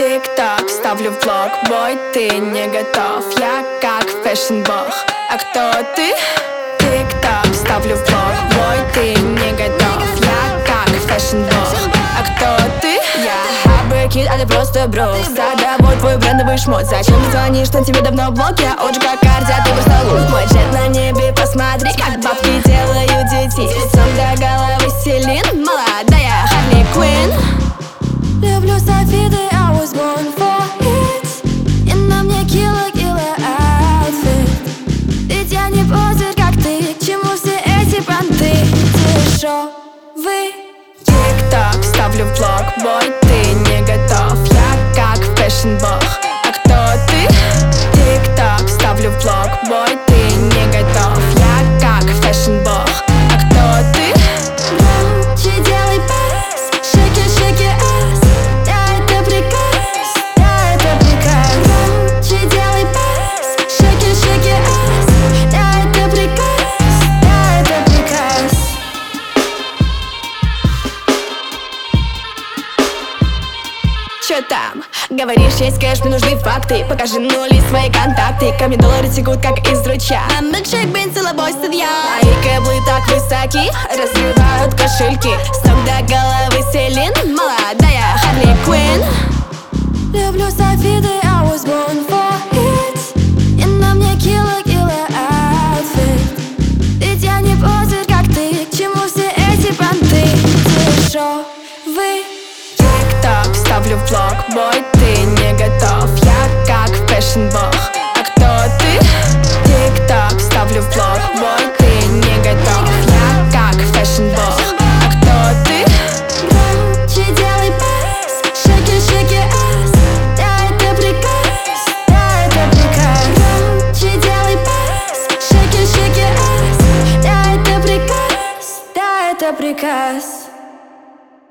Тик-ток, ставлю в блог. Бой, ты не готов. Я как фэшн-бог. А кто ты? Тик-ток, ставлю в блог. Бой, ты не готов. Я как фэшн-бог. А кто ты? Я Абрикид, а ты просто брос. Садовой твой брендовый шмот. Зачем ты звонишь, что тебе давно в блог? Я очень как Ардя, ты просто лук. Мой джет на небе, посмотри, как бабки делают детей. Лицом до головы Селин, молодая Харли Квин. Люблю софиты, I was born for it. И на мне killer outfit. Ведь я не позер, как ты. К чему все эти понты? Дешевый. Тик-ток, ставлю в блог. Бой, ты не готов. Я как фэшн-бог. А кто ты? Тик-ток, ставлю в блог. Бой, ты не готов. Я как фэшн-бог. А кто ты? Громче делай бас. Shake it, shake it ass. Да, это приказ. Да, это приказ. Громче делай бас. Shake it ass. Да, это приказ. Да, это приказ. Чё там? Говоришь, есть кэш, мне нужны факты. Покажи нули свои контакты. Ко мне доллары текут, как из ручья. А милкшейк, бен, целобой, студия. Мои кэблы так высоки, разрывают кошельки. С ног до головы Селин, молодая Харли Квин. Люблю софиты, I was born for it. И на мне killer outfit. Ведь я не позер, как ты. К чему все эти понты? Дешевый. Тик-ток, ставлю в блог. Бой, ты не готов. Я как фэшн-бог. А кто ты? Тик-ток, ставлю в блог. Бой, ты не готов. Я как фэшн-бог. А кто ты? Громче делай бас. Shake it ass. Да, это приказ. Да, это приказ. Громче делай бас. Shake it ass. Да, это приказ. Да, это приказ.